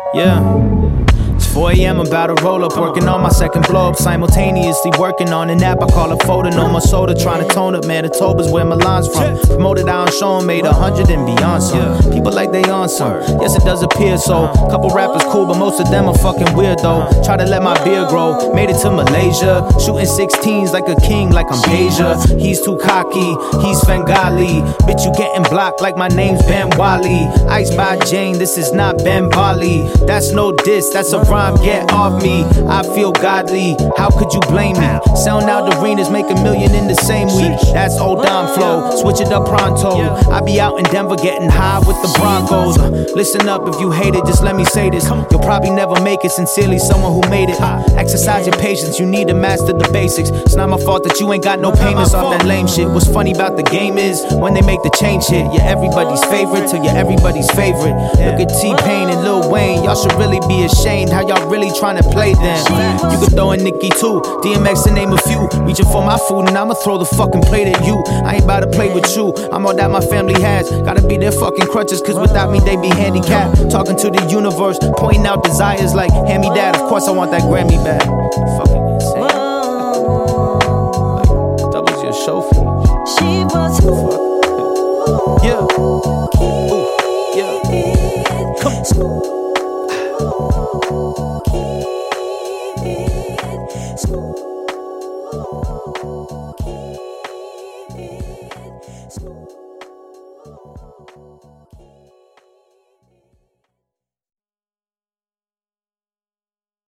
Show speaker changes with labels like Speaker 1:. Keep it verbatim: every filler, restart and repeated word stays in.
Speaker 1: Yeah. It's four a.m. I'm about to roll up, working on my second blow up. Simultaneously working on an app I call a folder. No more soda, trying to tone up. Manitoba's where my lines from. Promoted out on show and made a hundred and beyond some. People like they on some. Yes, it does appear so. Couple rappers cool, but most of them are fucking weird though. Try to let my beard grow. Made it to Malaysia. Shooting sixteens like a king, like I'm Deja. He's too cocky, he's Svengali. Bitch, you getting blocked like my name's Ben Wally. Ice by Jane, this is not Ben Bali. That's no diss, that's a rhyme, get off me. I feel godly, how could you blame me? Sound out arenas, make a million in the same week. That's old Don flow, switch it up pronto. I be out in Denver getting high with the Broncos. Listen up, if you hate it, just let me say this. You'll probably never make it, sincerely someone who made it. Exercise your patience, you need to master the basics. It's not my fault that you ain't got no payments off that lame shit. What's funny about the game is, when they make the change hit, you're everybody's favorite till you're everybody's favorite. Look at T-Pain and Lil Wayne, y'all should really be ashamed how y'all really trying to play them. You could throw in Nicki too, D M X to name a few. Reaching for my food and I'ma throw the fucking plate at you. I ain't about to play with you, I'm all that my family has. Gotta be their fucking crutches, cause without me they be handicapped. Talking to the universe, pointing out desires like, hand me that, of course I want that Grammy back. Fucking insane. Like, doubles your show fee.
Speaker 2: She was
Speaker 1: Fuck. Yeah. Ooh. Yeah. Come on.
Speaker 2: School.